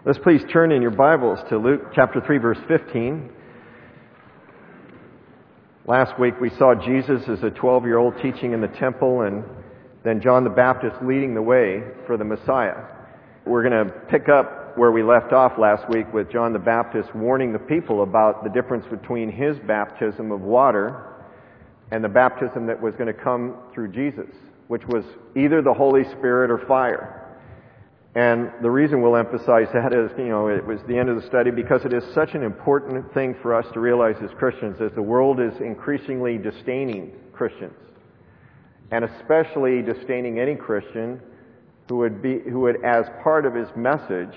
Let's please turn in your Bibles to Luke chapter 3, verse 15. Last week we saw Jesus as a 12-year-old teaching in the temple, and then John the Baptist leading the way for the Messiah. We're going to pick up where we left off last week with John the Baptist warning the people about the difference between his baptism of water and the baptism that was going to come through Jesus, which was either the Holy Spirit or fire. And the reason we'll emphasize that is, it was the end of the study because it is such an important thing for us to realize as Christians, as the world is increasingly disdaining Christians, and especially disdaining any Christian who would, as part of his message,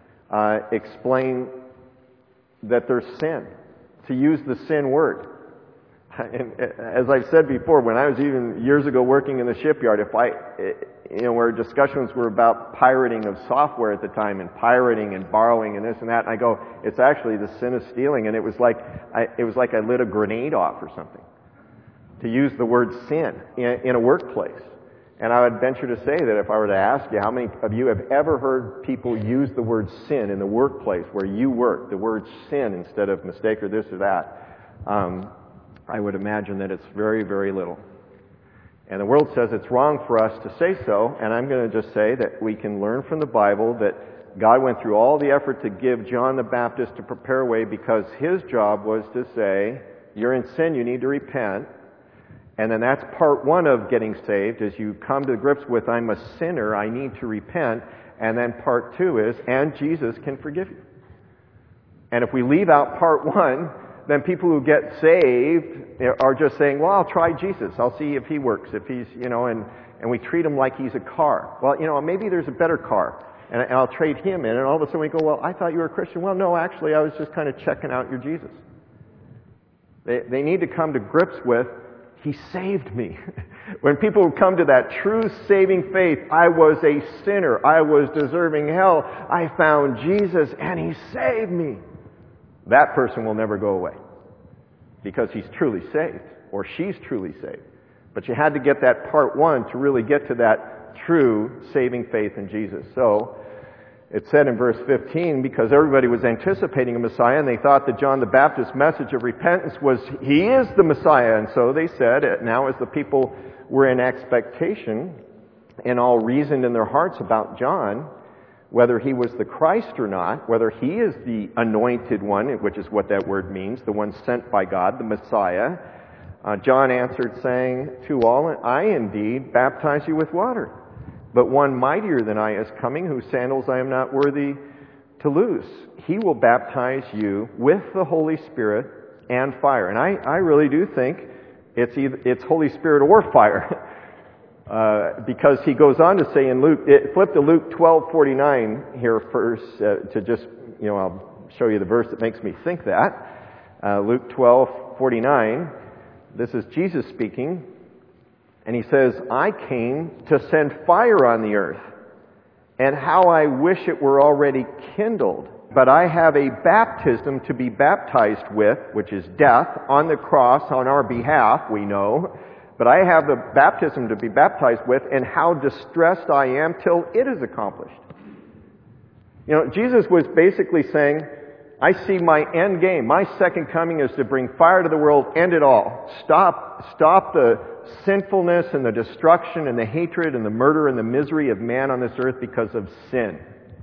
explain that there's sin, to use the sin word. And as I've said before, when I was even years ago working in the shipyard, where discussions were about pirating of software at the time, and pirating and borrowing and this and that, and I go, it's actually the sin of stealing, and it was like I lit a grenade off or something, to use the word sin in a workplace. And I would venture to say that if I were to ask you, how many of you have ever heard people use the word sin in the workplace where you work, the word sin instead of mistake or this or that, I would imagine that it's very, very little. And the world says it's wrong for us to say so, and I'm going to just say that we can learn from the Bible that God went through all the effort to give John the Baptist to prepare a way because his job was to say, you're in sin, you need to repent. And then that's part one of getting saved, is you come to grips with, I'm a sinner, I need to repent. And then part two is, and Jesus can forgive you. And if we leave out part one, then people who get saved are just saying, well, I'll try Jesus. I'll see if he works, if he's, and we treat him like he's a car. Well, maybe there's a better car, and I'll trade him in, and all of a sudden we go, well, I thought you were a Christian. Well, no, actually, I was just kind of checking out your Jesus. They need to come to grips with, he saved me. When people come to that true saving faith, I was a sinner, I was deserving hell, I found Jesus, and he saved me. That person will never go away because he's truly saved or she's truly saved. But you had to get that part one to really get to that true saving faith in Jesus. So it said in verse 15, because everybody was anticipating a Messiah and they thought that John the Baptist's message of repentance was, he is the Messiah. And so they said, now as the people were in expectation and all reasoned in their hearts about John, whether he was the Christ or not, whether he is the anointed one, which is what that word means, the one sent by God, the Messiah, John answered saying to all, I indeed baptize you with water, but one mightier than I is coming, whose sandals I am not worthy to loose. He will baptize you with the Holy Spirit and fire. And I really do think it's Holy Spirit or fire. Because he goes on to say in Luke, flip to Luke 12:49 here first, to just, I'll show you the verse that makes me think that. Luke 12:49, this is Jesus speaking, and he says, I came to send fire on the earth, and how I wish it were already kindled. But I have a baptism to be baptized with, which is death, on the cross on our behalf, we know. But I have the baptism to be baptized with, and how distressed I am till it is accomplished. Jesus was basically saying, I see my end game. My second coming is to bring fire to the world, end it all. Stop the sinfulness and the destruction and the hatred and the murder and the misery of man on this earth because of sin.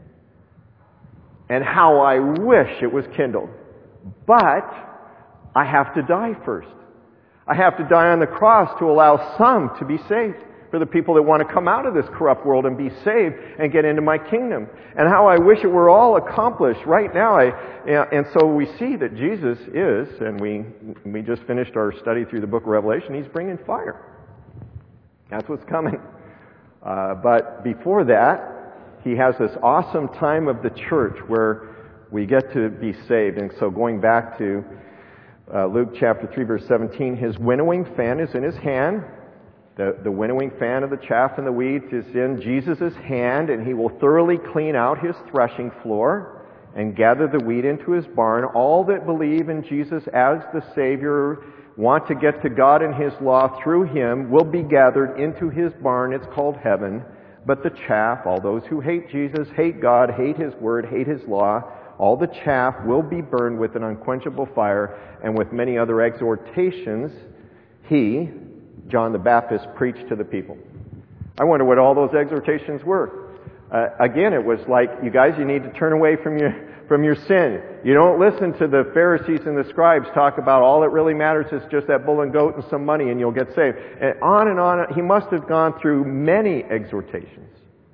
And how I wish it was kindled. But I have to die first. I have to die on the cross to allow some to be saved, for the people that want to come out of this corrupt world and be saved and get into my kingdom. And how I wish it were all accomplished right now. And so we see that Jesus is, and we just finished our study through the book of Revelation, he's bringing fire. That's what's coming. But before that, he has this awesome time of the church where we get to be saved. And so going back to Luke chapter 3, verse 17, his winnowing fan is in his hand. The winnowing fan of the chaff and the weeds is in Jesus' hand, and he will thoroughly clean out his threshing floor and gather the wheat into his barn. All that believe in Jesus as the Savior, want to get to God and his law through him, will be gathered into his barn. It's called heaven. But the chaff, all those who hate Jesus, hate God, hate His word, hate His law, all the chaff will be burned with an unquenchable fire, and with many other exhortations, he, John the Baptist, preached to the people. I wonder what all those exhortations were. Again, it was like, you guys, you need to turn away from your sin. You don't listen to the Pharisees and the scribes talk about all that really matters is just that bull and goat and some money and you'll get saved. And on. He must have gone through many exhortations.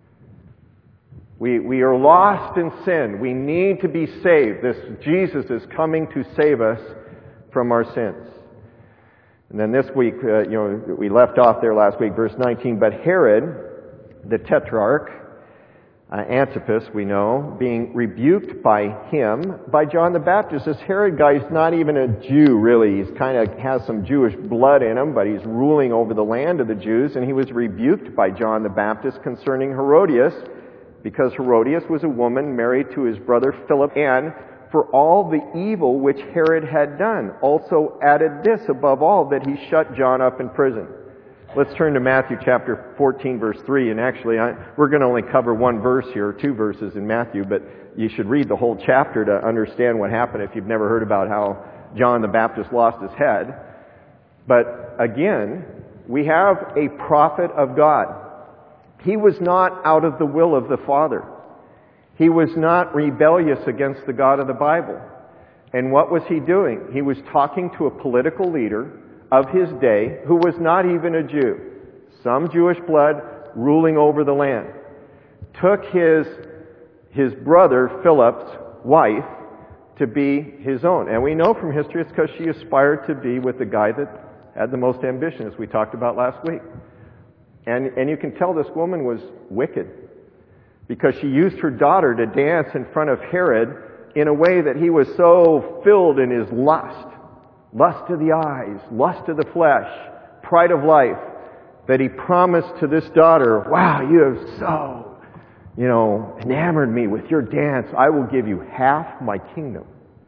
We are lost in sin. We need to be saved. This Jesus is coming to save us from our sins. And then this week, we left off there last week, verse 19. But Herod, the tetrarch, Antipas, we know, being rebuked by John the Baptist. This Herod guy is not even a Jew, really. He's kind of has some Jewish blood in him, but he's ruling over the land of the Jews. And he was rebuked by John the Baptist concerning Herodias, because Herodias was a woman married to his brother Philip, and for all the evil which Herod had done. Also added this above all, that he shut John up in prison. Let's turn to Matthew chapter 14, verse 3. And actually, we're going to only cover one verse here, or two verses in Matthew, but you should read the whole chapter to understand what happened if you've never heard about how John the Baptist lost his head. But again, we have a prophet of God. He was not out of the will of the Father. He was not rebellious against the God of the Bible. And what was he doing? He was talking to a political leader of his day who was not even a Jew. Some Jewish blood ruling over the land. Took his brother Philip's wife to be his own. And we know from history it's because she aspired to be with the guy that had the most ambition, as we talked about last week. And you can tell this woman was wicked, because she used her daughter to dance in front of Herod in a way that he was so filled in his lust of the eyes, lust of the flesh, pride of life, that he promised to this daughter, wow, you have so, enamored me with your dance. I will give you half my kingdom.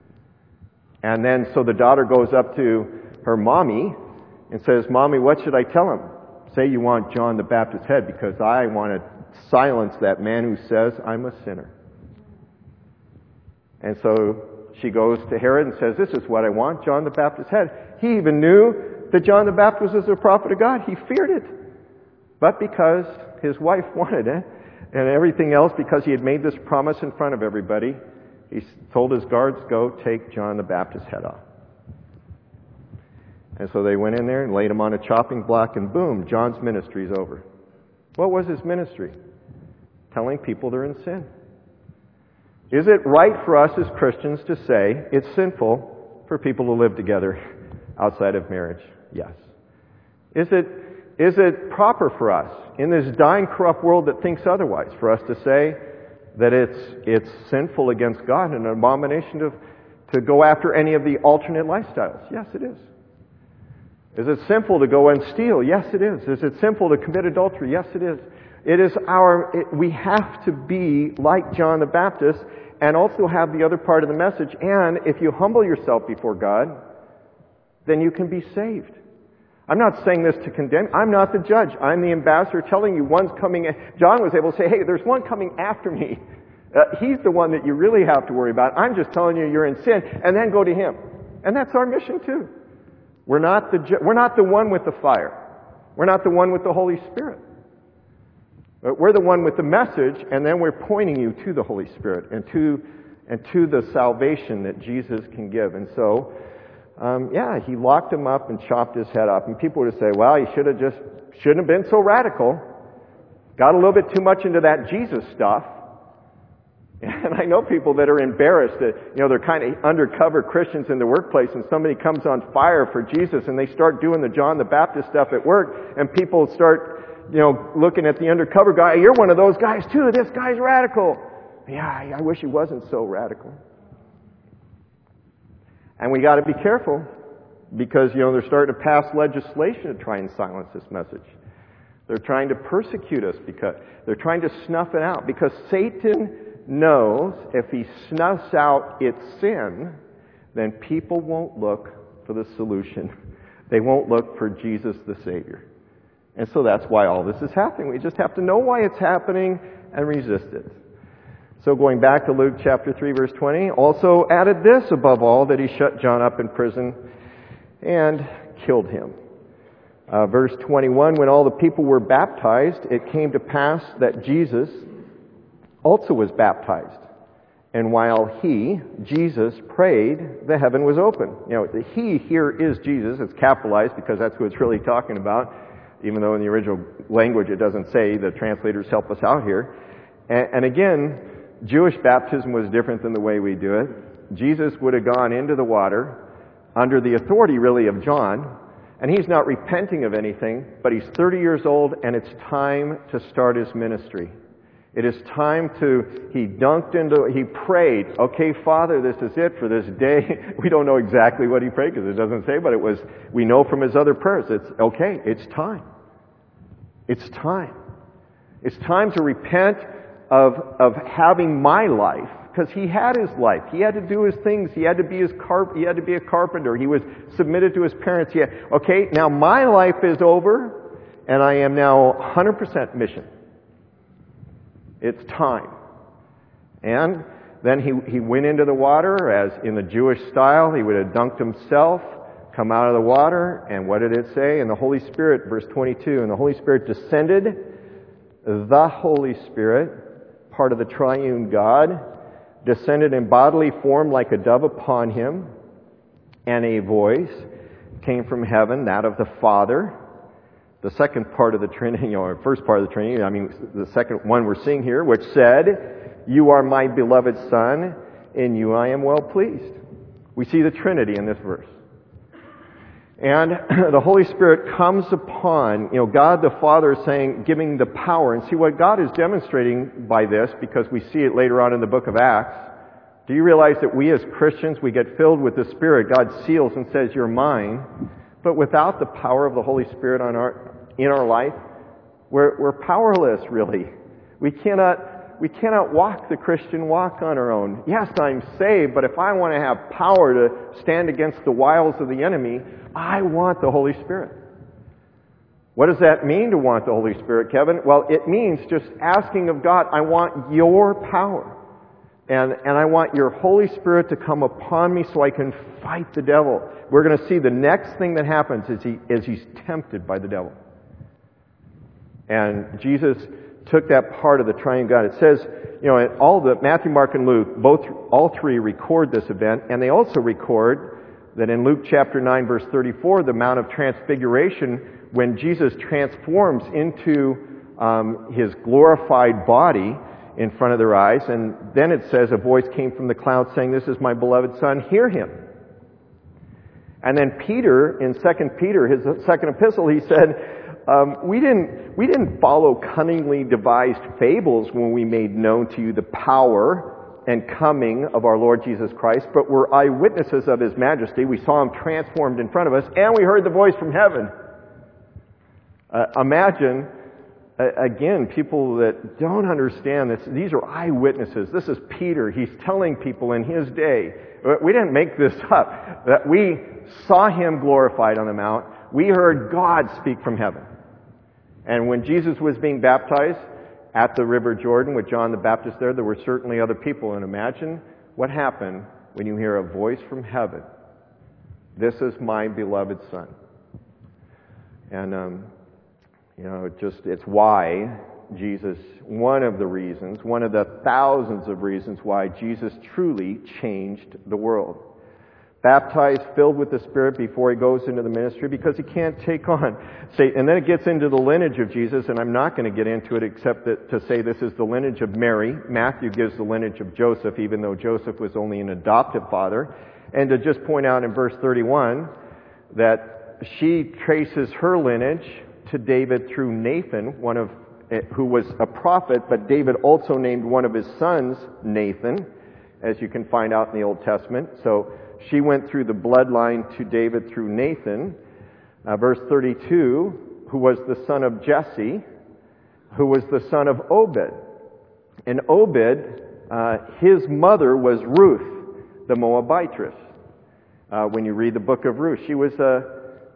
And then so the daughter goes up to her mommy and says, Mommy, what should I tell him? Say you want John the Baptist's head, because I want to silence that man who says I'm a sinner. And so she goes to Herod and says, this is what I want, John the Baptist's head. He even knew that John the Baptist was a prophet of God. He feared it. But because his wife wanted it, and everything else, because he had made this promise in front of everybody, he told his guards, go take John the Baptist's head off. And so they went in there and laid him on a chopping block, and boom, John's ministry is over. What was his ministry? Telling people they're in sin. Is it right for us as Christians to say it's sinful for people to live together outside of marriage? Yes. Is it proper for us in this dying, corrupt world that thinks otherwise, for us to say that it's sinful against God and an abomination to go after any of the alternate lifestyles? Yes, it is. Is it sinful to go and steal? Yes, it is. Is it sinful to commit adultery? Yes, it is. We have to be like John the Baptist and also have the other part of the message. And if you humble yourself before God, then you can be saved. I'm not saying this to condemn. I'm not the judge. I'm the ambassador telling you one's coming. John was able to say, hey, there's one coming after me. He's the one that you really have to worry about. I'm just telling you you're in sin, and then go to him. And that's our mission too. We're not the one with the fire. We're not the one with the Holy Spirit. But we're the one with the message, and then we're pointing you to the Holy Spirit and to the salvation that Jesus can give. And so, he locked him up and chopped his head off. And people would say, well, he shouldn't have been so radical. Got a little bit too much into that Jesus stuff. And I know people that are embarrassed that, they're kind of undercover Christians in the workplace, and somebody comes on fire for Jesus and they start doing the John the Baptist stuff at work, and people start, looking at the undercover guy. You're one of those guys too. This guy's radical. Yeah, I wish he wasn't so radical. And we got to be careful, because, they're starting to pass legislation to try and silence this message. They're trying to persecute us, because they're trying to snuff it out, because Satan knows if he snuffs out its sin, then people won't look for the solution. They won't look for Jesus the Savior. And so that's why all this is happening. We just have to know why it's happening and resist it. So going back to Luke chapter 3, verse 20, also added this above all, that he shut John up in prison and killed him. Verse 21, when all the people were baptized, it came to pass that Jesus also was baptized. And while he, Jesus, prayed, the heaven was open. You know, the he here is Jesus. It's capitalized because that's who it's really talking about, even though in the original language it doesn't say. The translators help us out here. And again, Jewish baptism was different than the way we do it. Jesus would have gone into the water under the authority, really, of John. And he's not repenting of anything, but he's 30 years old, and it's time to start his ministry. It is time he prayed, okay, Father, this is it for this day. We don't know exactly what he prayed because it doesn't say, but we know from his other prayers, it's time. It's time. It's time to repent of having my life, because he had his life. He had to do his things. He had to be a carpenter. He was submitted to his parents. Okay, now my life is over, and I am now 100% mission. It's time. And then he went into the water, as in the Jewish style. He would have dunked himself, come out of the water, and what did it say? And the Holy Spirit, verse 22, and the Holy Spirit descended. The Holy Spirit, part of the triune God, descended in bodily form like a dove upon him, and a voice came from heaven, that of the Father. The second part of the Trinity, or first part of the Trinity, the second one we're seeing here, which said, "You are my beloved Son, in you I am well pleased." We see the Trinity in this verse. And the Holy Spirit comes upon, God the Father is saying, giving the power. And see what God is demonstrating by this, because we see it later on in the book of Acts. Do you realize that we as Christians, we get filled with the Spirit? God seals and says, "You're mine." But without the power of the Holy Spirit in our life, we're powerless, really. We cannot walk the Christian walk on our own. Yes, I'm saved, but if I want to have power to stand against the wiles of the enemy, I want the Holy Spirit. What does that mean to want the Holy Spirit, Kevin? Well, it means just asking of God, I want your power. And I want your Holy Spirit to come upon me so I can fight the devil. We're going to see the next thing that happens is he's tempted by the devil. And Jesus took that part of the triune God. It says, Matthew, Mark, and Luke, all three record this event, and they also record that in Luke chapter 9, verse 34, the Mount of Transfiguration, when Jesus transforms into his glorified body in front of their eyes, and then it says a voice came from the cloud saying, "This is my beloved Son, hear him." And then Peter, in 2 Peter, his second epistle, he said, we didn't follow cunningly devised fables when we made known to you the power and coming of our Lord Jesus Christ, but were eyewitnesses of his majesty. We saw him transformed in front of us, and we heard the voice from heaven. Imagine, again, people that don't understand this. These are eyewitnesses. This is Peter. He's telling people in his day. We didn't make this up. That we saw him glorified on the mount. We heard God speak from heaven. And when Jesus was being baptized at the River Jordan with John the Baptist there were certainly other people. And imagine what happened when you hear a voice from heaven. "This is my beloved Son." And, it's why Jesus, one of the thousands of reasons why Jesus truly changed the world. Baptized, filled with the Spirit before he goes into the ministry, because he can't take on Satan. And then it gets into the lineage of Jesus, and I'm not going to get into it except to say this is the lineage of Mary. Matthew gives the lineage of Joseph, even though Joseph was only an adoptive father. And to just point out in verse 31 that she traces her lineage to David through Nathan, who was a prophet, but David also named one of his sons Nathan, as you can find out in the Old Testament. So she went through the bloodline to David through Nathan. Verse 32, who was the son of Jesse, who was the son of Obed. And Obed, his mother was Ruth, the Moabitess. When you read the book of Ruth, she was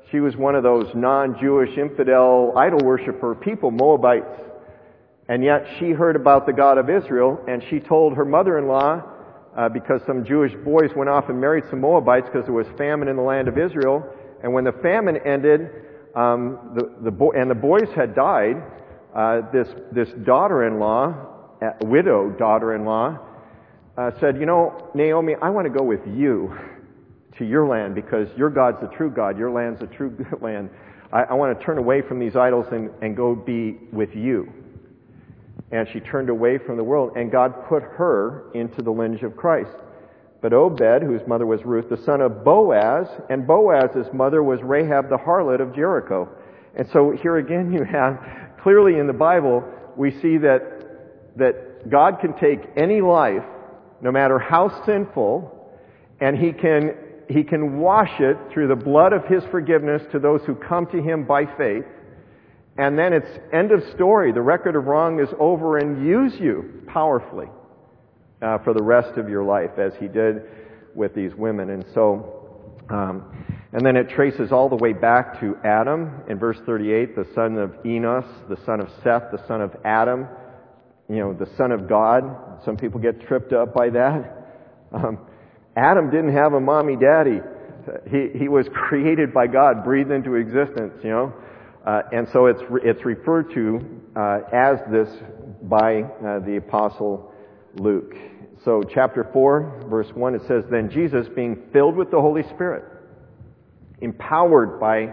She was one of those non-Jewish infidel idol worshiper people, Moabites. And yet she heard about the God of Israel, and she told her mother-in-law, because some Jewish boys went off and married some Moabites because there was famine in the land of Israel. And when the famine ended, the boys had died, this daughter-in-law, widow daughter-in-law, said, Naomi, I want to go with you to your land because your God's the true God, your land's the true land. I want to turn away from these idols and go be with you. And she turned away from the world, and God put her into the lineage of Christ. But Obed, whose mother was Ruth, the son of Boaz, and Boaz's mother was Rahab the harlot of Jericho. And so here again you have, clearly in the Bible, we see that God can take any life, no matter how sinful, and He can wash it through the blood of His forgiveness to those who come to Him by faith. And then it's end of story. The record of wrong is over, and use you powerfully for the rest of your life, as He did with these women. And so, and then it traces all the way back to Adam in verse 38, the son of Enos, the son of Seth, the son of Adam, the son of God. Some people get tripped up by that. Adam didn't have a mommy daddy. He was created by God, breathed into existence, and so it's referred to as this by the Apostle Luke. So chapter 4, verse 1, it says, Then Jesus, being filled with the Holy Spirit, empowered by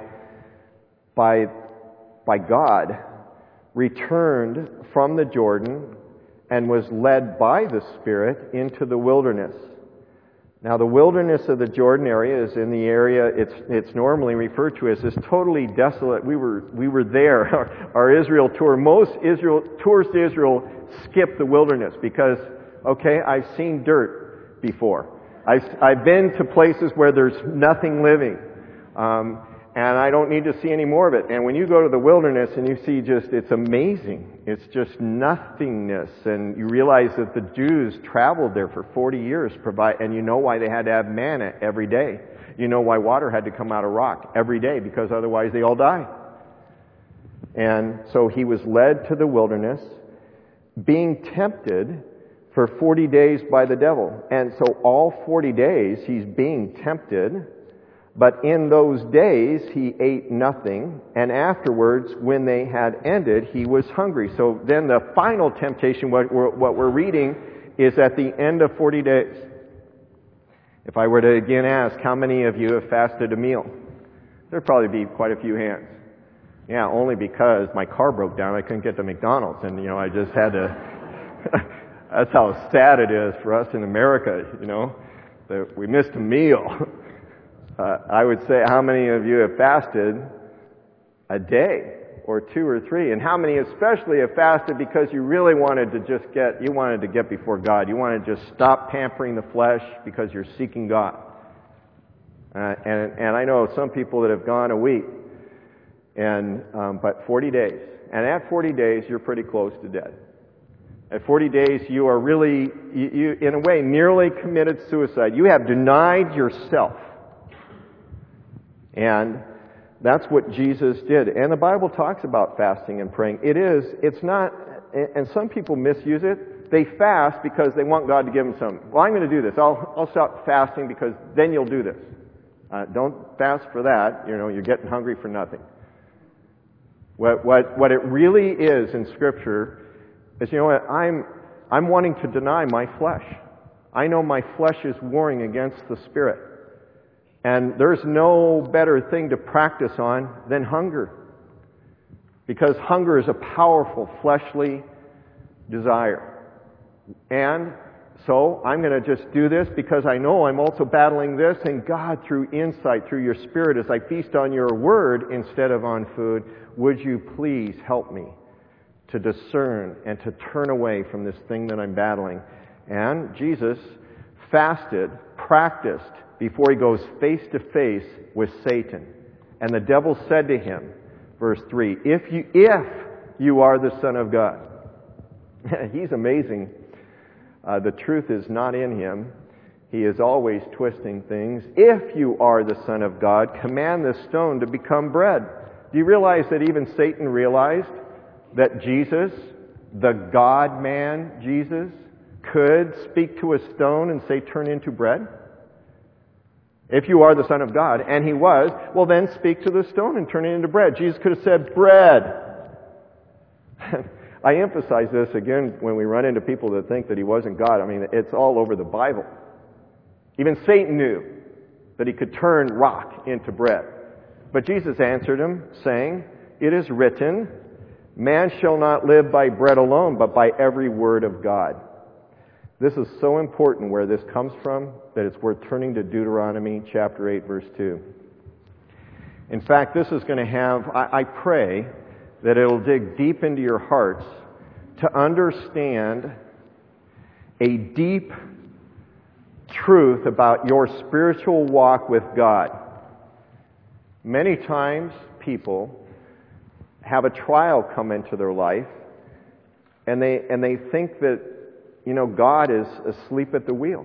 God, returned from the Jordan and was led by the Spirit into the wilderness. Now, the wilderness of the Jordan area is in the area it's normally referred to as this totally desolate. We were there. Our Israel tour. Most tours to Israel skip the wilderness because, I've seen dirt before. I've been to places where there's nothing living, and I don't need to see any more of it. And when you go to the wilderness and you see it's amazing. It's just nothingness. And you realize that the Jews traveled there for 40 years, and you know why they had to have manna every day. You know why water had to come out of rock every day, because otherwise they all die. And so he was led to the wilderness, being tempted for 40 days by the devil. And so all 40 days he's being tempted. But in those days he ate nothing, and afterwards, when they had ended, he was hungry. So then the final temptation, what we're reading, is at the end of 40 days. If I were to again ask, how many of you have fasted a meal? There'd probably be quite a few hands. Yeah, only because my car broke down, I couldn't get to McDonald's, and I just had to... That's how sad it is for us in America, that we missed a meal. I would say, how many of you have fasted a day or 2 or 3? And how many especially have fasted because you really wanted to get before God. You wanted to just stop pampering the flesh because you're seeking God. And I know some people that have gone a week, but 40 days. And at 40 days, you're pretty close to dead. At 40 days, you are really, you in a way, nearly committed suicide. You have denied yourself. And that's what Jesus did. And the Bible talks about fasting and praying. It's not, and some people misuse it. They fast because they want God to give them something. Well, I'm going to do this. I'll stop fasting because then you'll do this. Don't fast for that. You're getting hungry for nothing. What it really is in Scripture is, I'm wanting to deny my flesh. I know my flesh is warring against the Spirit. And there's no better thing to practice on than hunger. Because hunger is a powerful fleshly desire. And so I'm going to just do this because I know I'm also battling this. And God, through insight, through your Spirit, as I feast on your word instead of on food, would you please help me to discern and to turn away from this thing that I'm battling? And Jesus fasted, practiced, before he goes face to face with Satan. And the devil said to him, verse 3, if you are the Son of God. He's amazing. The truth is not in him. He is always twisting things. If you are the Son of God, command this stone to become bread. Do you realize that even Satan realized that Jesus, the God-man Jesus, could speak to a stone and say, turn into bread? If you are the Son of God, and he was, well then speak to the stone and turn it into bread. Jesus could have said, bread. I emphasize this again when we run into people that think that he wasn't God. I mean, it's all over the Bible. Even Satan knew that he could turn rock into bread. But Jesus answered him, saying, it is written, man shall not live by bread alone, but by every word of God. This is so important where this comes from that it's worth turning to Deuteronomy chapter 8, verse 2. In fact, this is going to have, I pray, that it'll dig deep into your hearts to understand a deep truth about your spiritual walk with God. Many times people have a trial come into their life and they think that, God is asleep at the wheel.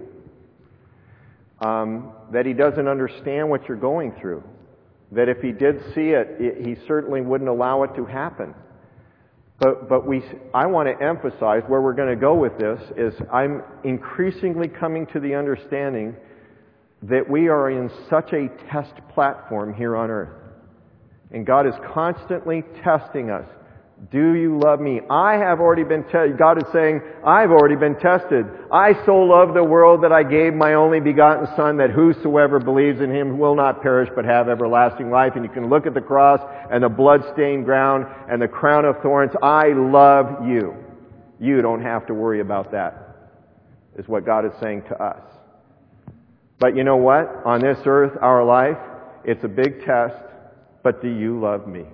That he doesn't understand what you're going through. That if he did see it, he certainly wouldn't allow it to happen. But I want to emphasize where we're going to go with this is I'm increasingly coming to the understanding that we are in such a test platform here on earth. And God is constantly testing us. Do you love me? I have already been tested. God is saying, I've already been tested. I so love the world that I gave my only begotten Son, that whosoever believes in him will not perish but have everlasting life. And you can look at the cross and the blood-stained ground and the crown of thorns. I love you. You don't have to worry about that, is what God is saying to us. But you know what? On this earth, our life, it's a big test. But do you love me?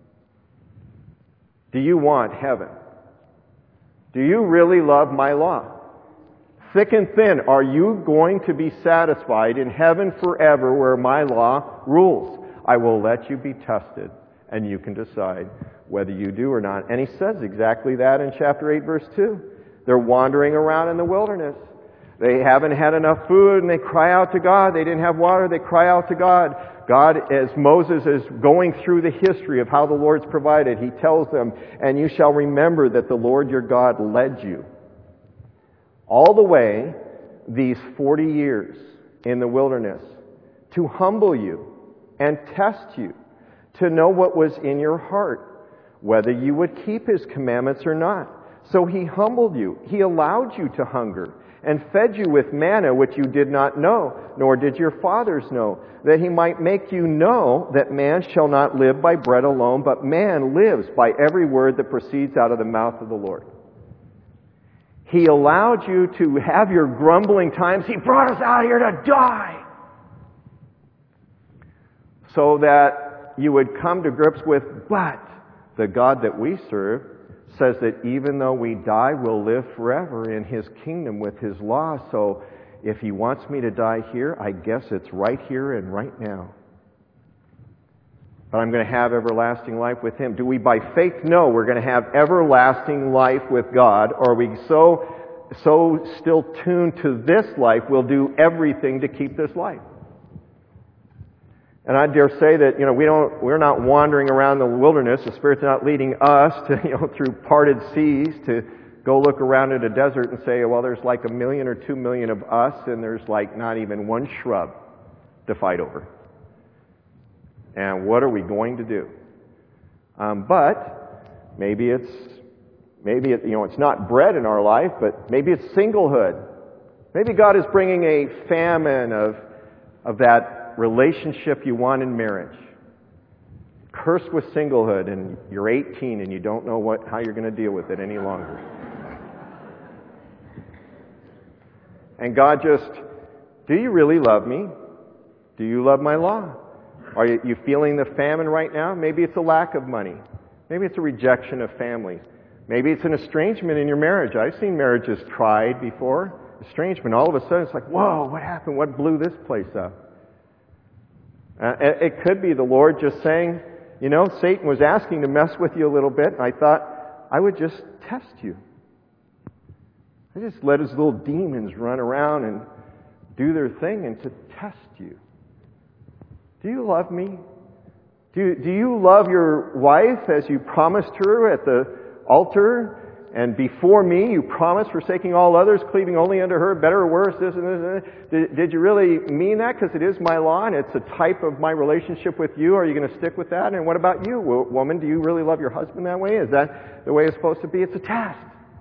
Do you want heaven? Do you really love my law? Thick and thin, are you going to be satisfied in heaven forever where my law rules? I will let you be tested, and you can decide whether you do or not. And he says exactly that in chapter 8, verse 2. They're wandering around in the wilderness. They haven't had enough food, and they cry out to God. They didn't have water, they cry out to God. God, as Moses is going through the history of how the Lord's provided, he tells them, and you shall remember that the Lord your God led you all the way these 40 years in the wilderness to humble you and test you, to know what was in your heart, whether you would keep his commandments or not. So he humbled you. He allowed you to hunger and fed you with manna which you did not know, nor did your fathers know, that he might make you know that man shall not live by bread alone, but man lives by every word that proceeds out of the mouth of the Lord. He allowed you to have your grumbling times. He brought us out here to die, so that you would come to grips with, but the God that we serve says that even though we die, we'll live forever in his kingdom with his law. So if he wants me to die here, I guess it's right here and right now. But I'm going to have everlasting life with him. Do we by faith know we're going to have everlasting life with God? Or are we so still tuned to this life, we'll do everything to keep this life? And I dare say that, we're not wandering around the wilderness. The Spirit's not leading us to, through parted seas to go look around in a desert and say, well, there's like 1 million or 2 million of us, and there's like not even one shrub to fight over. And what are we going to do? But maybe it's not bread in our life, but maybe it's singlehood. Maybe God is bringing a famine of that relationship you want in marriage. Cursed with singlehood, and you're 18 and you don't know how you're going to deal with it any longer. And God do you really love me? Do you love my law? Are you feeling the famine right now? Maybe it's a lack of money. Maybe it's a rejection of family. Maybe it's an estrangement in your marriage. I've seen marriages tried before. Estrangement. All of a sudden it's like, whoa, what happened? What blew this place up? It could be the Lord just saying, Satan was asking to mess with you a little bit, and I thought I would just test you. I just let his little demons run around and do their thing and to test you. Do you love me? Do you love your wife as you promised her at the altar? And before me, you promised, forsaking all others, cleaving only unto her, better or worse, this and this. And this. Did you really mean that? Because it is my law and it's a type of my relationship with you. Are you going to stick with that? And what about you, woman? Do you really love your husband that way? Is that the way it's supposed to be? It's a test.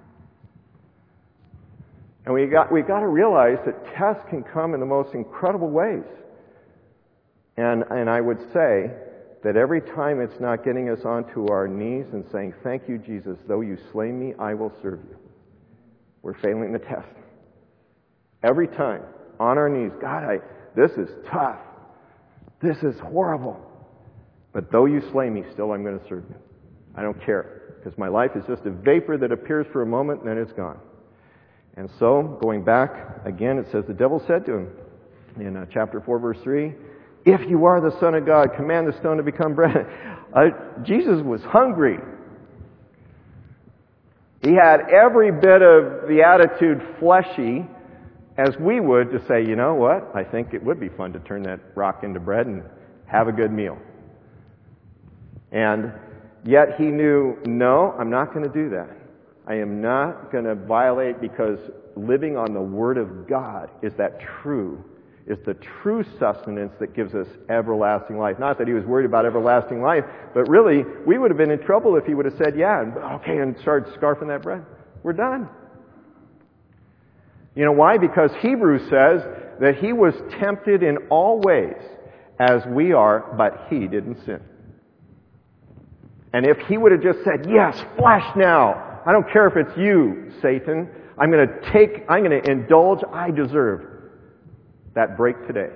And we got to realize that tests can come in the most incredible ways. And I would say that every time it's not getting us onto our knees and saying, thank you, Jesus, though you slay me, I will serve you. We're failing the test. Every time, on our knees, God, this is tough. This is horrible. But though you slay me, still I'm going to serve you. I don't care, because my life is just a vapor that appears for a moment and then it's gone. And so, going back, again, it says, the devil said to him in chapter 4, verse 3, if you are the Son of God, command the stone to become bread. Jesus was hungry. He had every bit of the attitude fleshy as we would to say, you know what, I think it would be fun to turn that rock into bread and have a good meal. And yet he knew, no, I'm not going to do that. I am not going to violate, because living on the Word of God is the true sustenance that gives us everlasting life. Not that he was worried about everlasting life, but really, we would have been in trouble if he would have said, yeah, okay, and started scarfing that bread. We're done. You know why? Because Hebrews says that he was tempted in all ways as we are, but he didn't sin. And if he would have just said, yes, flesh now, I don't care if it's you, Satan, I'm going to indulge, I deserve that break today.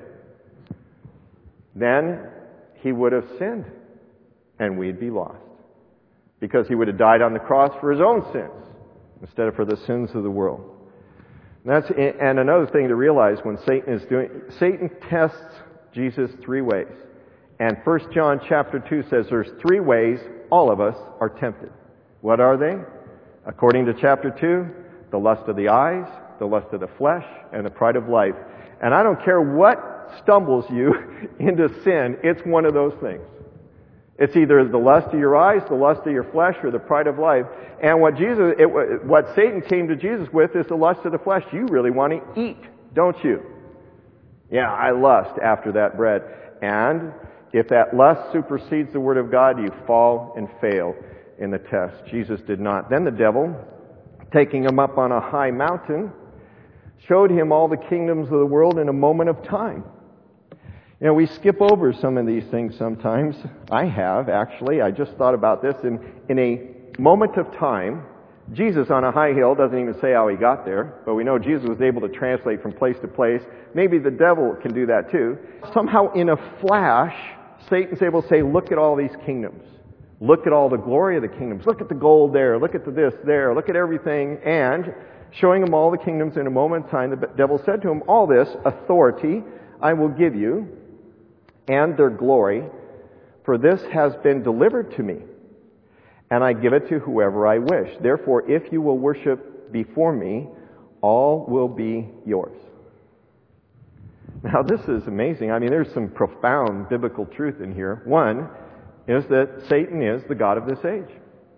Then he would have sinned and we'd be lost. Because he would have died on the cross for his own sins instead of for the sins of the world. And another thing to realize when Satan tests Jesus 3 ways. And 1 John chapter 2 says there's 3 ways all of us are tempted. What are they? According to chapter 2, the lust of the eyes, the lust of the flesh, and the pride of life. And I don't care what stumbles you into sin, it's one of those things. It's either the lust of your eyes, the lust of your flesh, or the pride of life. And what Satan came to Jesus with is the lust of the flesh. You really want to eat, don't you? Yeah, I lust after that bread. And if that lust supersedes the Word of God, you fall and fail in the test. Jesus did not. Then the devil, taking him up on a high mountain, showed him all the kingdoms of the world in a moment of time. You know, we skip over some of these things sometimes. I have, actually. I just thought about this. In a moment of time, Jesus on a high hill, doesn't even say how he got there, but we know Jesus was able to translate from place to place. Maybe the devil can do that too. Somehow in a flash, Satan's able to say, look at all these kingdoms. Look at all the glory of the kingdoms. Look at the gold there. Look at the this there. Look at everything. And showing him all the kingdoms in a moment of time, the devil said to him, all this authority I will give you, and their glory, for this has been delivered to me, and I give it to whoever I wish. Therefore, if you will worship before me, all will be yours. Now, this is amazing. I mean, there's some profound biblical truth in here. One is that Satan is the god of this age.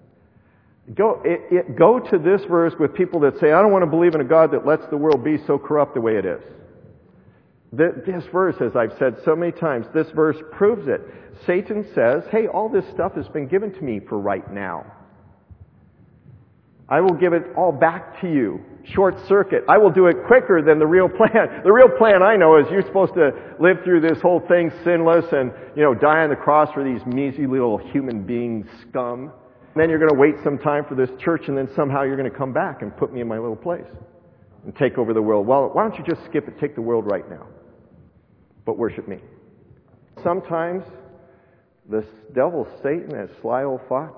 Go to this verse with people that say, I don't want to believe in a God that lets the world be so corrupt the way it is. This verse, as I've said so many times, this verse proves it. Satan says, hey, all this stuff has been given to me for right now. I will give it all back to you. Short circuit. I will do it quicker than the real plan. The real plan I know is you're supposed to live through this whole thing sinless and, die on the cross for these measly little human being scum. And then you're going to wait some time for this church, and then somehow you're going to come back and put me in my little place and take over the world. Well, why don't you just skip it, take the world right now, but worship me. Sometimes this devil, Satan, that sly old fox.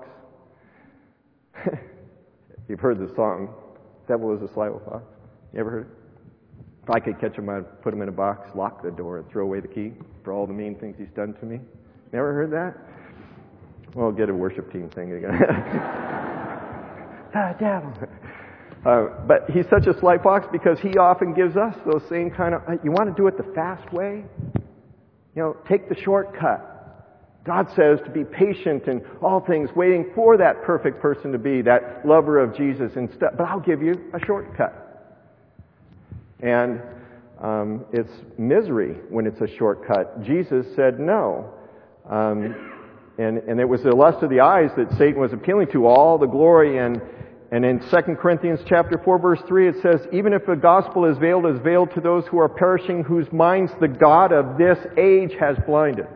You've heard the song, Devil is a Sly Old Fox. You ever heard it? If I could catch him, I'd put him in a box, lock the door, and throw away the key for all the mean things he's done to me. Never heard that? Well, get a worship team thing again. The devil. But he's such a sly fox because he often gives us those same kind of, you want to do it the fast way? Take the shortcut. God says to be patient in all things, waiting for that perfect person to be, that lover of Jesus instead. But I'll give you a shortcut. And it's misery when it's a shortcut. Jesus said no. And it was the lust of the eyes that Satan was appealing to, all the glory. And in 2 Corinthians chapter 4, verse 3, it says, even if the gospel is veiled to those who are perishing, whose minds the God of this age has blinded.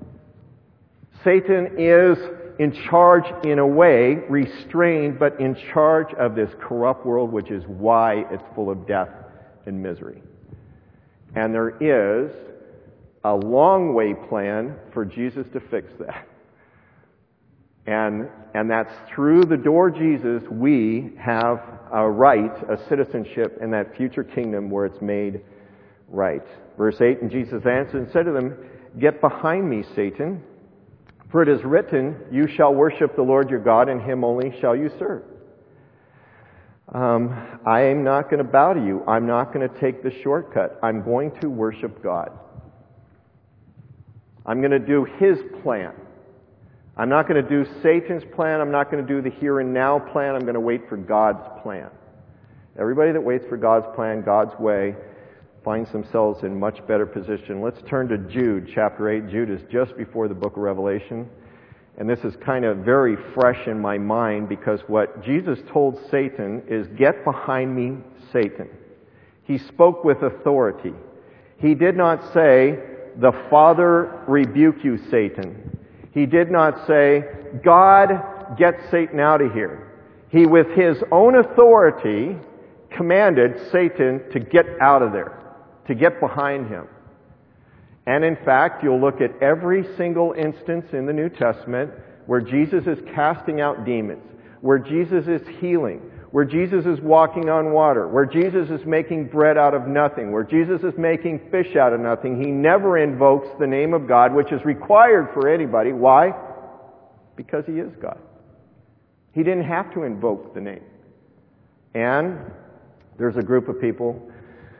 Satan is in charge in a way, restrained, but in charge of this corrupt world, which is why it's full of death and misery. And there is a long way plan for Jesus to fix that. And that's through the door Jesus, we have a right, a citizenship in that future kingdom where it's made right. Verse 8, and Jesus answered and said to them, get behind me, Satan. For it is written, you shall worship the Lord your God, and him only shall you serve. I am not going to bow to you. I'm not going to take the shortcut. I'm going to worship God. I'm going to do his plan. I'm not going to do Satan's plan. I'm not going to do the here and now plan. I'm going to wait for God's plan. Everybody that waits for God's plan, God's way, finds themselves in much better position. Let's turn to Jude, chapter 8. Jude is just before the book of Revelation. And this is kind of very fresh in my mind because what Jesus told Satan is, get behind me, Satan. He spoke with authority. He did not say, the Father rebuke you, Satan. He did not say, God, get Satan out of here. He, with his own authority, commanded Satan to get out of there, to get behind him. And in fact, you'll look at every single instance in the New Testament where Jesus is casting out demons, where Jesus is healing, where Jesus is walking on water, where Jesus is making bread out of nothing, where Jesus is making fish out of nothing. He never invokes the name of God, which is required for anybody. Why? Because he is God. He didn't have to invoke the name. And there's a group of people,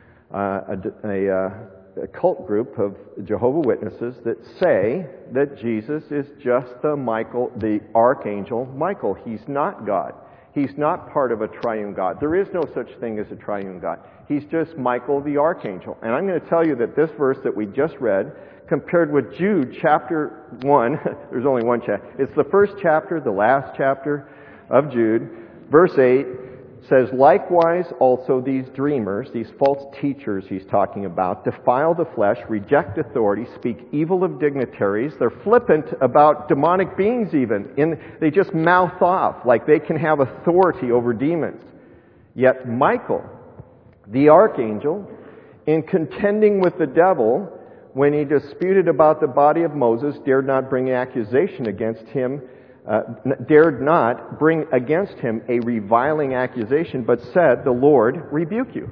a cult group of Jehovah's Witnesses that say that Jesus is just the archangel Michael. He's not God. He's not part of a triune God. There is no such thing as a triune God. He's just Michael the archangel. And I'm going to tell you that this verse that we just read, compared with Jude chapter 1, there's only one chapter. It's the first chapter, the last chapter of Jude. Verse 8 says, likewise also these dreamers, these false teachers he's talking about, defile the flesh, reject authority, speak evil of dignitaries. They're flippant about demonic beings even. They just mouth off like they can have authority over demons. Yet Michael, the archangel, in contending with the devil, when he disputed about the body of Moses, dared not bring accusation against him, dared not bring against him a reviling accusation, but said, the Lord rebuke you.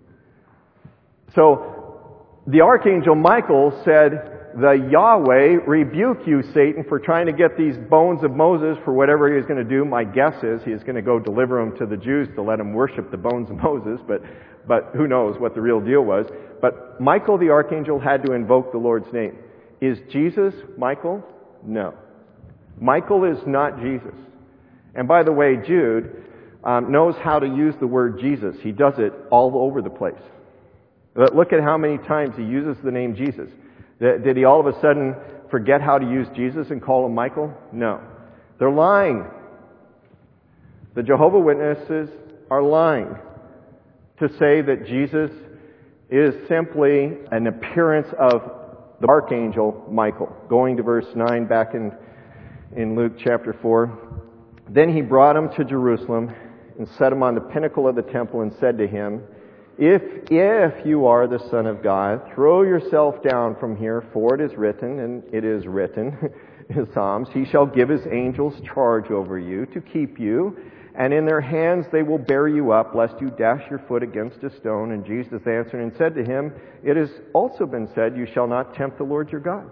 So, the archangel Michael said, the Yahweh rebuke you, Satan, for trying to get these bones of Moses for whatever he was going to do. My guess is he's going to go deliver them to the Jews to let them worship the bones of Moses, but who knows what the real deal was. But Michael the archangel had to invoke the Lord's name. Is Jesus Michael? No. Michael is not Jesus. And by the way, Jude knows how to use the word Jesus. He does it all over the place. But look at how many times he uses the name Jesus. Did he all of a sudden forget how to use Jesus and call him Michael? No. They're lying. The Jehovah's Witnesses are lying to say that Jesus is simply an appearance of the archangel Michael. Going to verse 9 back in Luke chapter 4. Then he brought him to Jerusalem and set him on the pinnacle of the temple and said to him, If you are the Son of God, throw yourself down from here, for it is written, and it is written in Psalms, He shall give His angels charge over you to keep you, and in their hands they will bear you up, lest you dash your foot against a stone. And Jesus answered and said to him, It has also been said, You shall not tempt the Lord your God.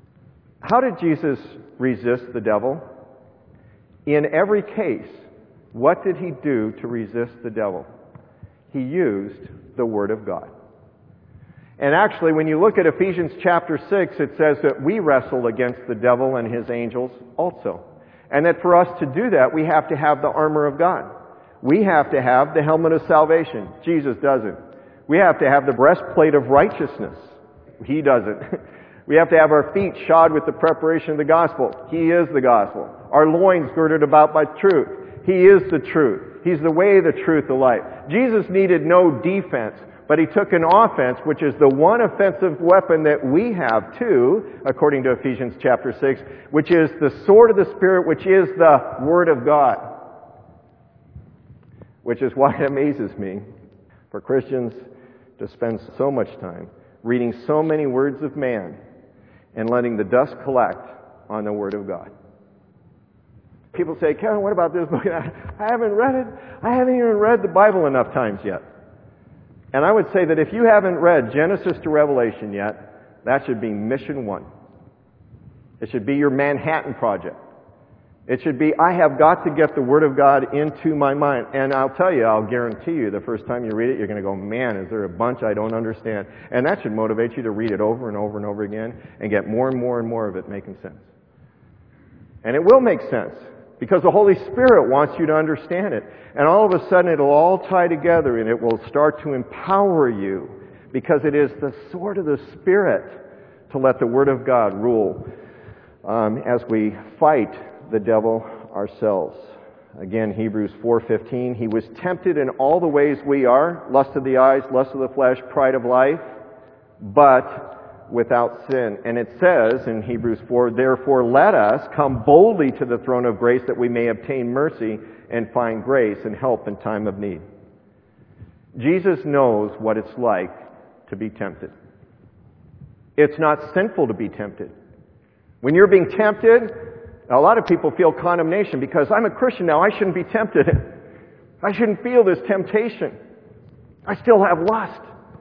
How did Jesus resist the devil? In every case, What did he do to resist the devil? He used the Word of God. And actually, when you look at Ephesians chapter 6, it says that we wrestle against the devil and his angels also. And that for us to do that, we have to have the armor of God. We have to have the helmet of salvation. Jesus doesn't. We have to have the breastplate of righteousness. He doesn't. We have to have our feet shod with the preparation of the gospel. He is the gospel. Our loins girded about by truth. He is the truth. He's the way, the truth, the life. Jesus needed no defense, but he took an offense, which is the one offensive weapon that we have too, according to Ephesians chapter 6, which is the sword of the Spirit, which is the Word of God. Which is why it amazes me for Christians to spend so much time reading so many words of man and letting the dust collect on the Word of God. People say, Kevin, what about this book? I haven't read it. I haven't even read the Bible enough times yet. And I would say that if you haven't read Genesis to Revelation yet, that should be mission 1. It should be your Manhattan Project. It should be, I have got to get the Word of God into my mind. And I'll tell you, I'll guarantee you, the first time you read it, you're going to go, man, is there a bunch I don't understand? And that should motivate you to read it over and over and over again and get more and more and more of it making sense. And it will make sense because the Holy Spirit wants you to understand it. And all of a sudden it'll all tie together and it will start to empower you because it is the sword of the Spirit to let the Word of God rule as we fight the devil ourselves. Again, Hebrews 4:15, he was tempted in all the ways we are, lust of the eyes, lust of the flesh, pride of life, but without sin. And it says in Hebrews 4, therefore let us come boldly to the throne of grace that we may obtain mercy and find grace and help in time of need. Jesus knows what it's like to be tempted. It's not sinful to be tempted. When you're being tempted, a lot of people feel condemnation because I'm a Christian now, I shouldn't be tempted. I shouldn't feel this temptation. I still have lust.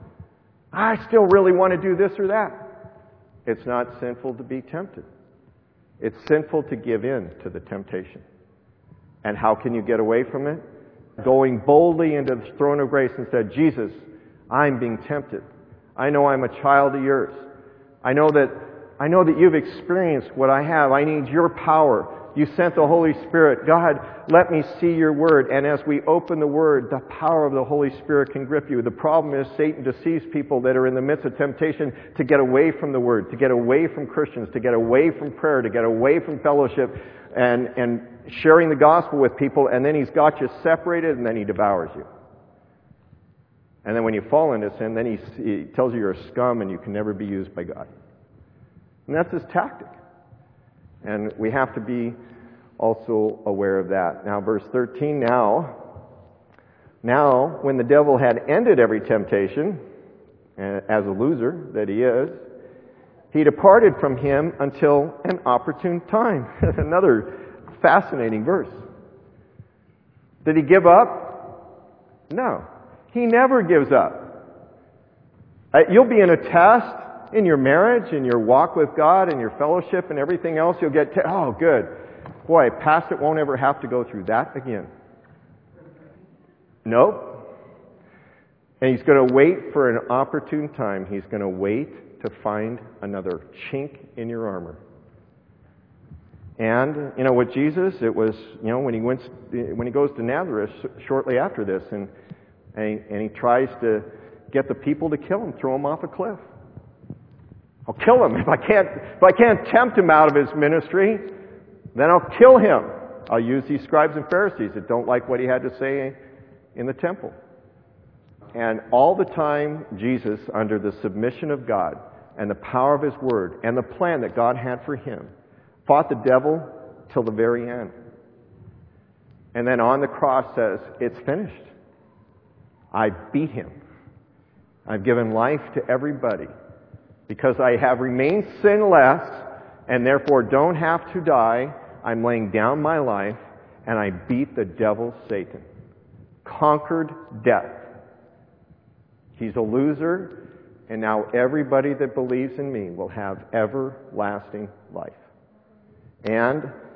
I still really want to do this or that. It's not sinful to be tempted. It's sinful to give in to the temptation. And how can you get away from it? Going boldly into the throne of grace and said, Jesus, I'm being tempted. I know I'm a child of yours. I know that you've experienced what I have. I need your power. You sent the Holy Spirit. God, let me see your Word. And as we open the Word, the power of the Holy Spirit can grip you. The problem is Satan deceives people that are in the midst of temptation to get away from the Word, to get away from Christians, to get away from prayer, to get away from fellowship and sharing the gospel with people. And then he's got you separated and then he devours you. And then when you fall into sin, then he tells you you're a scum and you can never be used by God. And that's his tactic. And we have to be also aware of that. Now, verse 13, now, when the devil had ended every temptation, as a loser that he is, he departed from him until an opportune time. Another fascinating verse. Did he give up? No. He never gives up. You'll be in a test in your marriage, in your walk with God, in your fellowship and everything else. You'll get, oh good. Boy, past it won't ever have to go through that again. Nope. And he's going to wait for an opportune time. He's going to wait to find another chink in your armor. And, with Jesus, it was, when he goes to Nazareth shortly after this and he tries to get the people to kill him, throw him off a cliff. I'll kill him. If I can't tempt him out of his ministry, then I'll kill him. I'll use these scribes and Pharisees that don't like what he had to say in the temple. And all the time, Jesus, under the submission of God and the power of his word and the plan that God had for him, fought the devil till the very end. And then on the cross says, it's finished. I beat him. I've given life to everybody. Because I have remained sinless and therefore don't have to die, I'm laying down my life and I beat the devil, Satan. Conquered death. He's a loser, and now everybody that believes in me will have everlasting life. And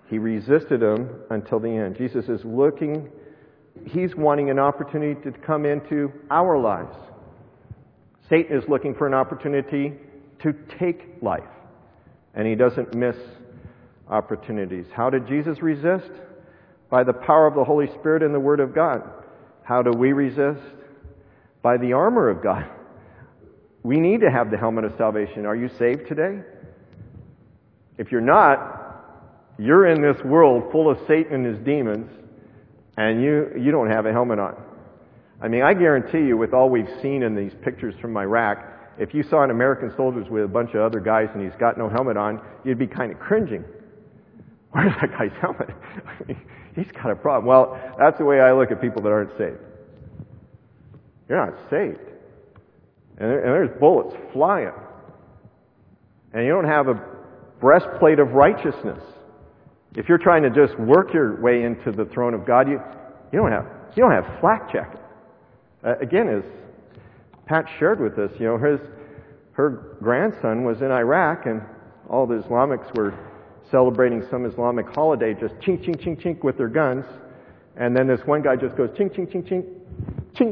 He resisted him until the end. Jesus is looking, he's wanting an opportunity to come into our lives. Satan is looking for an opportunity to take life, and he doesn't miss opportunities. How did Jesus resist? By the power of the Holy Spirit and the Word of God. How do we resist? By the armor of God. We need to have the helmet of salvation. Are you saved today? If you're not, you're in this world full of Satan and his demons, and you don't have a helmet on. I mean, I guarantee you, with all we've seen in these pictures from Iraq, if you saw an American soldier with a bunch of other guys and he's got no helmet on, you'd be kind of cringing. Where's that guy's helmet? He's got a problem. Well, that's the way I look at people that aren't saved. You're not saved. And there's bullets flying. And you don't have a breastplate of righteousness. If you're trying to just work your way into the throne of God, you don't have flak jacket. Again, as Pat shared with us, her grandson was in Iraq, and all the Islamics were celebrating some Islamic holiday, just chink, chink, chink, chink with their guns. And then this one guy just goes chink, chink, chink, chink, chink.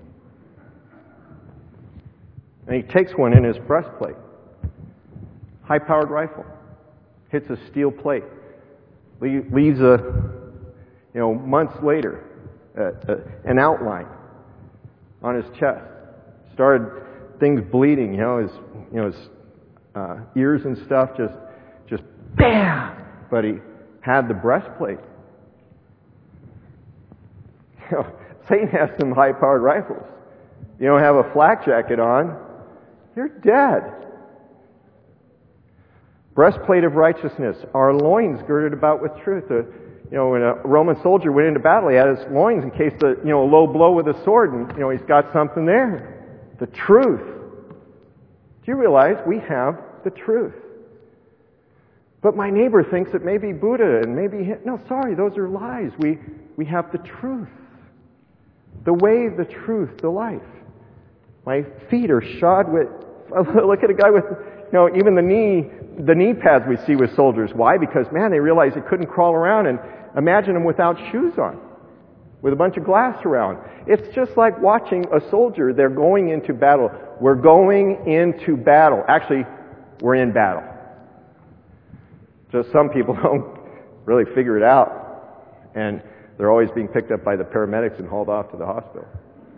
And he takes one in his breastplate. High-powered rifle. Hits a steel plate. Leaves months later, an outline on his chest. Started things bleeding, his ears and stuff just bam! But he had the breastplate. Satan has some high-powered rifles. You don't have a flak jacket on, you're dead. Breastplate of righteousness, our loins girded about with truth. When a Roman soldier went into battle, he had his loins in case a low blow with a sword, and he's got something there. The truth. Do you realize we have the truth? But my neighbor thinks it may be Buddha and maybe no, sorry, those are lies. We have the truth. The way, the truth, the life. My feet are shod with. Look at a guy with, even the knee pads we see with soldiers. Why? Because, man, they realized they couldn't crawl around, and imagine them without shoes on, with a bunch of glass around. It's just like watching a soldier. They're going into battle. We're going into battle. Actually, we're in battle. Just some people don't really figure it out, and they're always being picked up by the paramedics and hauled off to the hospital.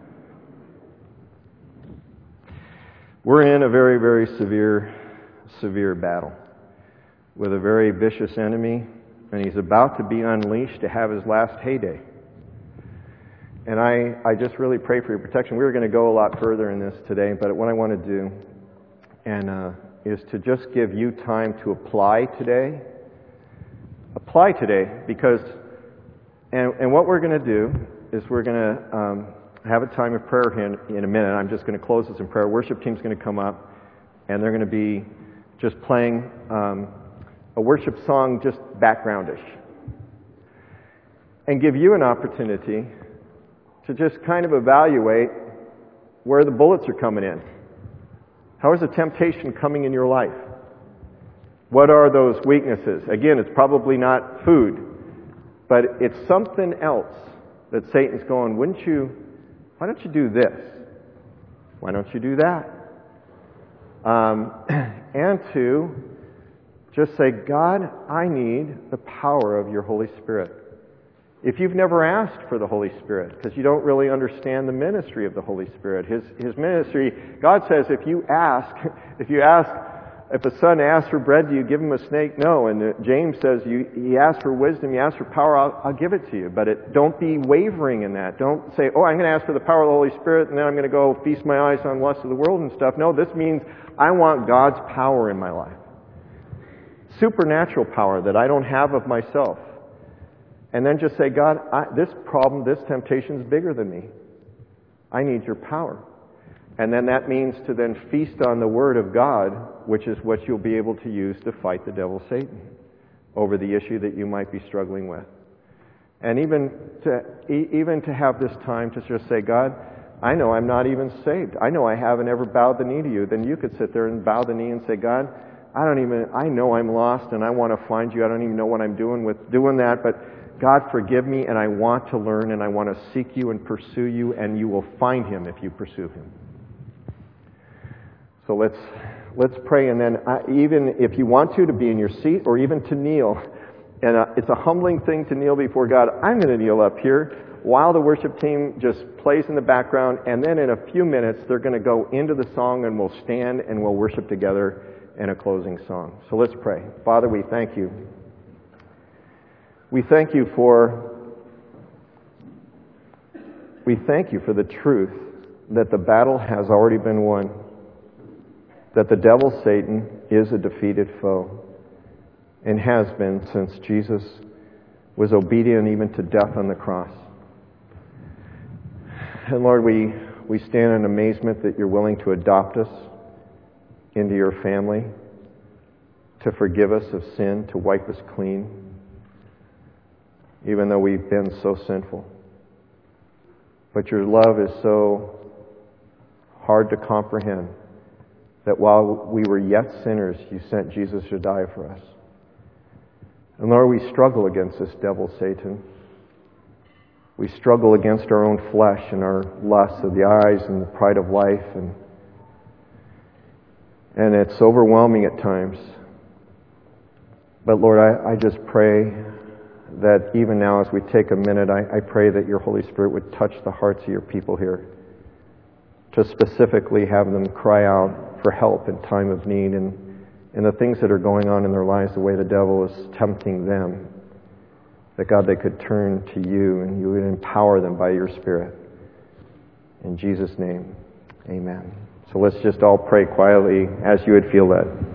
We're in a very, very severe battle with a very vicious enemy, and he's about to be unleashed to have his last heyday. And I just really pray for your protection. We were going to go a lot further in this today, but what I want to do is to just give you time to apply today. Apply today, because and what we're going to do is we're going to have a time of prayer here in a minute. I'm just going to close this in prayer. Worship team's going to come up, and they're going to be just playing a worship song, just backgroundish, and give you an opportunity to just kind of evaluate where the bullets are coming in. How is the temptation coming in your life? What are those weaknesses? Again, it's probably not food, but it's something else that Satan's going, why don't you do this? Why don't you do that? And to just say, God, I need the power of your Holy Spirit. If you've never asked for the Holy Spirit, because you don't really understand the ministry of the Holy Spirit, His ministry, God says, if a son asks for bread, do you give him a snake? No. And James says, you ask for wisdom, you ask for power, I'll give it to you. But don't be wavering in that. Don't say, I'm going to ask for the power of the Holy Spirit, and then I'm going to go feast my eyes on lust of the world and stuff. No, this means I want God's power in my life. Supernatural power that I don't have of myself. And then just say, God, this problem, this temptation is bigger than me. I need your power. And then that means to then feast on the Word of God, which is what you'll be able to use to fight the devil, Satan, over the issue that you might be struggling with. And even to have this time to just say, God, I know I'm not even saved. I know I haven't ever bowed the knee to you. Then you could sit there and bow the knee and say, God, I know I'm lost and I want to find you. I don't even know what I'm doing with doing that, but God, forgive me, and I want to learn, and I want to seek you and pursue you, and you will find him if you pursue him. So let's pray, and then even if you want to be in your seat or even to kneel, and it's a humbling thing to kneel before God. I'm going to kneel up here while the worship team just plays in the background, and then in a few minutes they're going to go into the song, and we'll stand and we'll worship together in a closing song. So let's pray. Father, we thank you. We thank you for the truth that the battle has already been won, that the devil, Satan, is a defeated foe and has been since Jesus was obedient even to death on the cross. And Lord, we stand in amazement that you're willing to adopt us into your family, to forgive us of sin, to wipe us clean, even though we've been so sinful. But your love is so hard to comprehend that while we were yet sinners, you sent Jesus to die for us. And Lord, we struggle against this devil, Satan. We struggle against our own flesh and our lusts of the eyes and the pride of life. And it's overwhelming at times. But Lord, I just pray that even now as we take a minute, I pray that your Holy Spirit would touch the hearts of your people here, to specifically have them cry out for help in time of need and the things that are going on in their lives, the way the devil is tempting them, that God, they could turn to you and you would empower them by your Spirit. In Jesus' name, amen. So let's just all pray quietly as you would feel led.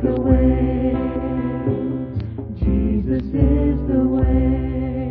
the way. Jesus is the way.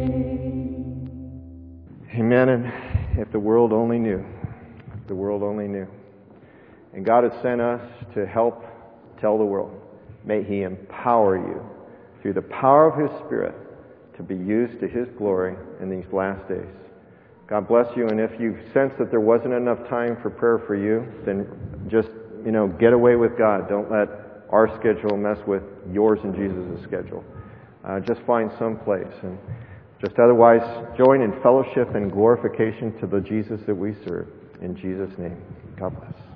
Amen. And if the world only knew. If the world only knew. And God has sent us to help tell the world. May He empower you through the power of His Spirit to be used to His glory in these last days. God bless you. And if you sense that there wasn't enough time for prayer for you, then just, get away with God. Don't let our schedule mess with yours and Jesus' schedule. Just find some place. And just otherwise, join in fellowship and glorification to the Jesus that we serve. In Jesus' name, God bless.